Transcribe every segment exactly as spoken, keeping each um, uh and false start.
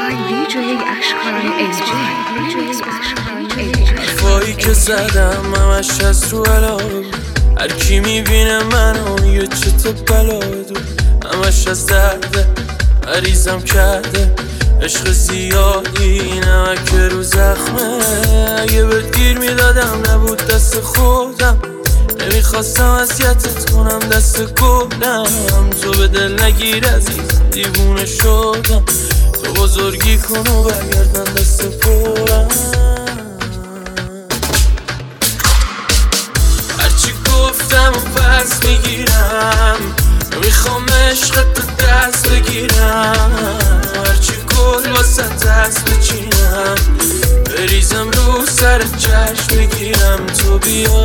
by دی جی اشکان ای جی. حرفایی که زدم همش از رو علاقه، هر کی میبینه منو میگه چه تو بلای دو، همش از درده مریضم کرده عشق زیادی نمک رو زخمه. اگه بهت گیر میدادم نبود دست خودم، نمیخواستم اذیتت کنم دست گلم. تو به دل نگیر عزیزم دیوونه شدم، تو بزرگی کن و برگردن دست پرم. هرچی گفتم و پس میگیرم، میخوام عشقت تو دست بگیرم، هرچی گل واسه دست بچینم، بریزم رو سر چشم بگیرم تو بیا.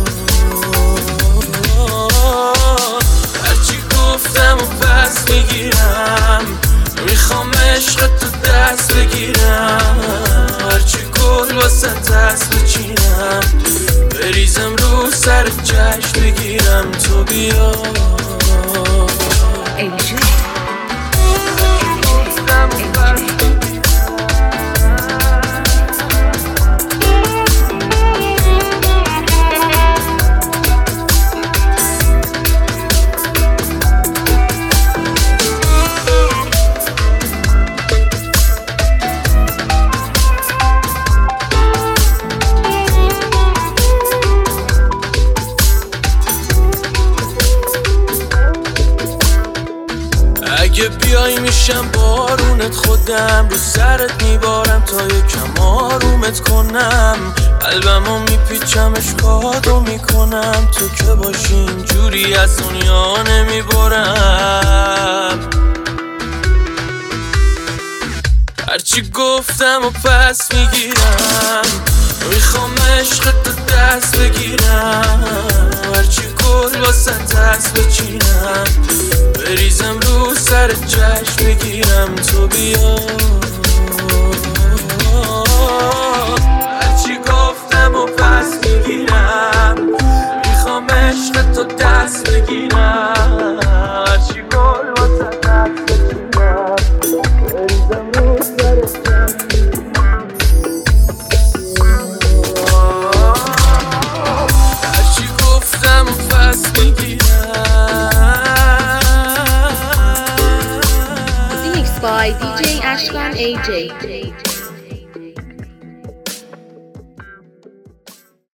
هرچی گفتم و پس میگیرم، میخوام عشقت تو دست بگیرم، هرچی گل واسه دست بچینم، بریزم رو سر چشم بگیرم تو بیا. ای جی. اگه بیای میشم بارونت، خودم رو سرت میبارم تا یکم آرومت کنم، قلبمو میپیچم اشکاتو میکنم، تو که باشی اینجوری از دنیا نمیبارم. هرچی گفتم و پس میگیرم، میخوام عشقت تو دست بگیرم، هرچی گل واسه دست بچینم، بریزم رو سر چشم بگیرم تو بیا. هرچی گفتم و پس میگیرم، میخوام عشقت تو دست بگیرم، هرچی گل واسه دست بچینم، بریزم رو سر چشم بگیرم. هرچی گفتم و پس میگیرم. Mixed by دی جی اشکان ای جی.